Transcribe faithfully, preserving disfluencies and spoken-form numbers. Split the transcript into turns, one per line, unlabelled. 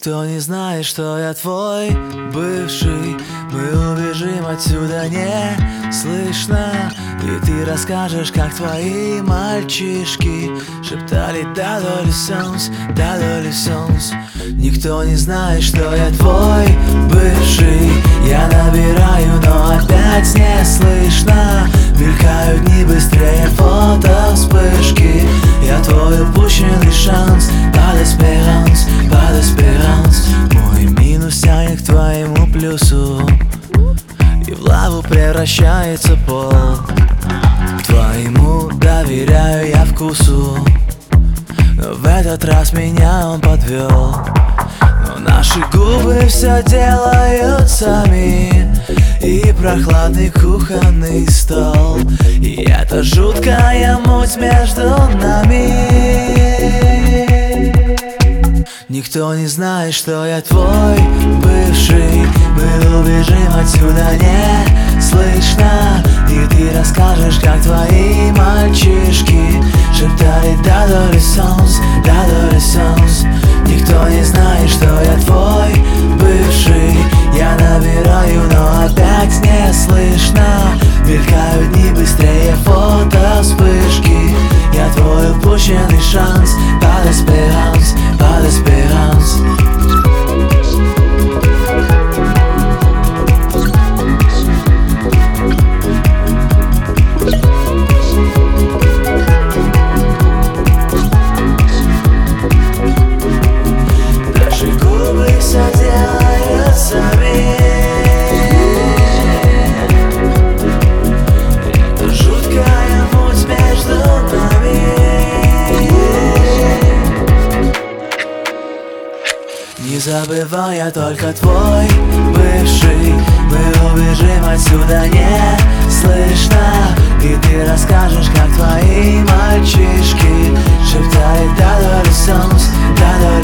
Никто не знает, что я твой бывший. Мы убежим отсюда не слышно, и ты расскажешь, как твои мальчишки шептали «да-да-ли-сонс, да-да-ли-сонс». Никто не знает, что я твой бывший. Я набираю, но опять не слышно. Мелькают дни быстрее фото вспышки. Я твой упущенный шанс, pas d'espérance, pas d'espérance. Мой минус тянет к твоему плюсу, и в лаву превращается пол. Твоему доверяю я вкусу, но в этот раз меня он подвел. Но наши губы все делают сами, и прохладный кухонный стол, и эта жуткая муть между нами. Никто не знает, что я твой бывший. Мы убежим отсюда не слышно, и ты расскажешь, как твои мальчишки шептали «да-да-ли-сонс, да-да-ли-сонс». Никто не знает, что я твой бывший. Я набираю, но опять не слышно. Мелькают дни быстрее фото вспышки. Я твой упущенный шанс, pas d'espérance, pas d'espérance. Наши губы все делают сами. Это жуткая муть между нами. Не забывай, я только твой бывший. Мы убежим отсюда не слышно, и ты расскажешь, как твои мальчишки шептали «да-да-ли-сонс, да-да-ли-сонс».